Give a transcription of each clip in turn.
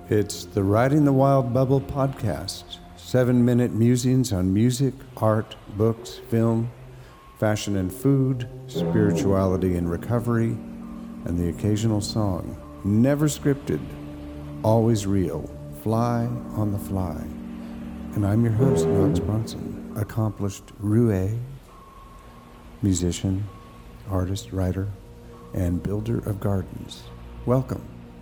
It's the Riding the Wild Bubble podcast. 7-minute musings on music, art, books, film, fashion and food, spirituality and recovery, and the occasional song. Never scripted, always real. Fly on the fly. And I'm your host, Knox Bronson, accomplished roue, musician, artist, writer, and builder of gardens. Welcome.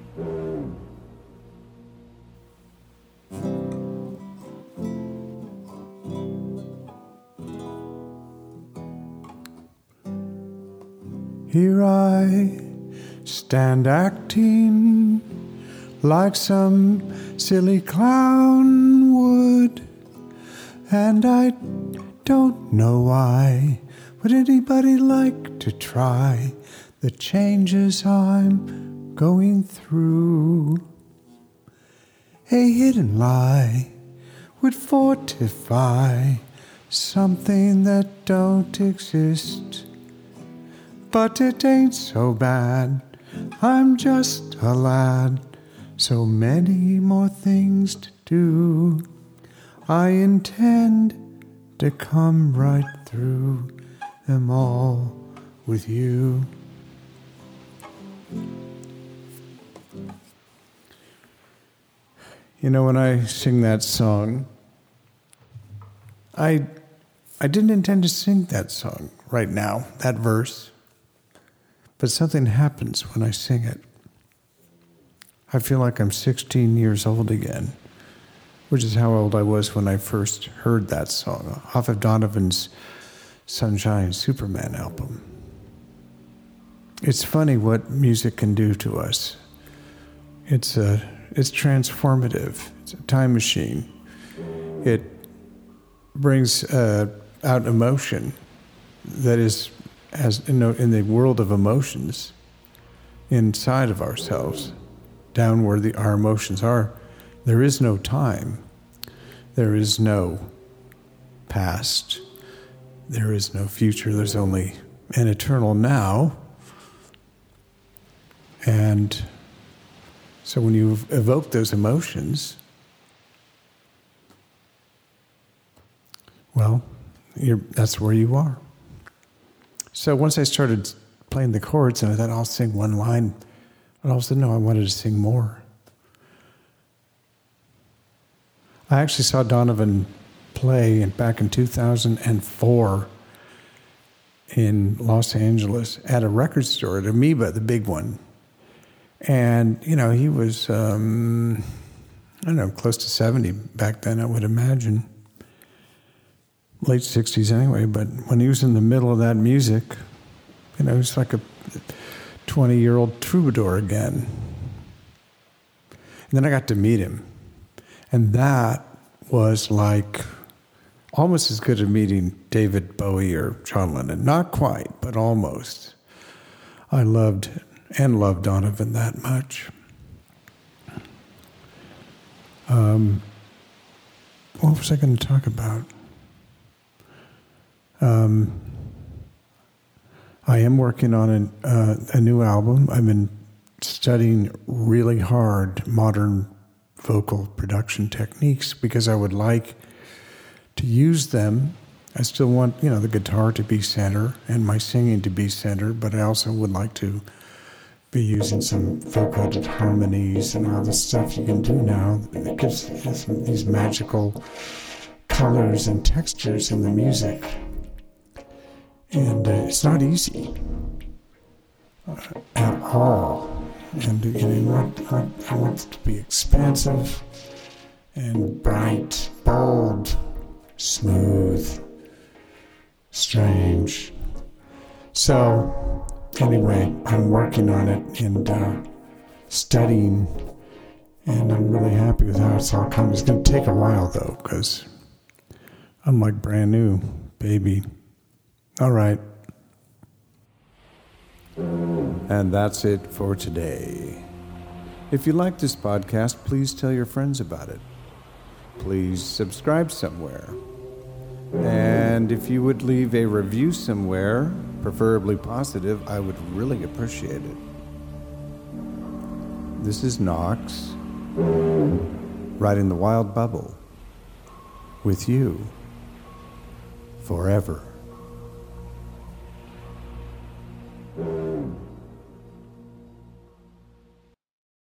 Here I stand acting like some silly clown would, and I don't know why. Would anybody like to try the changes I'm going through? A hidden lie would fortify something that don't exist. But it ain't so bad, I'm just a lad, so many more things to do. I intend to come right through them all with you. You know, when I sing that song, I didn't intend to sing that song right now, that verse. But something happens when I sing it. I feel like I'm 16 years old again, which is how old I was when I first heard that song off of Donovan's Sunshine Superman album. It's funny what music can do to us. It's transformative. It's a time machine. It brings out emotion that is, as in the world of emotions, inside of ourselves, down where our emotions are, there is no time. There is no past. There is no future. There's only an eternal now. And so when you evoke those emotions, well, that's where you are. So once I started playing the chords, and I thought, I'll sing one line, and all of a sudden, no, I wanted to sing more. I actually saw Donovan play back in 2004 in Los Angeles at a record store, at Amoeba, the big one. And, you know, he was, close to 70 back then, I would imagine. Late 60s anyway, but when he was in the middle of that music, you know, he was like a 20-year-old troubadour again. And then I got to meet him. And that was like almost as good as meeting David Bowie or John Lennon. Not quite, but almost. I loved Donovan that much. What was I going to talk about? I am working on a new album. I've been studying really hard modern vocal production techniques because I would like to use them. I still want, the guitar to be center and my singing to be center, but I also would like to be using some vocoded harmonies and all the stuff you can do now. It gives these magical colors and textures in the music. And it's not easy at all. And I want it to be expansive and bright, bold, smooth, strange. So, anyway, I'm working on it and studying, and I'm really happy with how it's all coming. It's going to take a while, though, because I'm like brand new, baby. All right. And that's it for today. If you like this podcast, please tell your friends about it. Please subscribe somewhere. And if you would leave a review somewhere, preferably positive, I would really appreciate it. This is Knox, riding the wild bubble with you forever.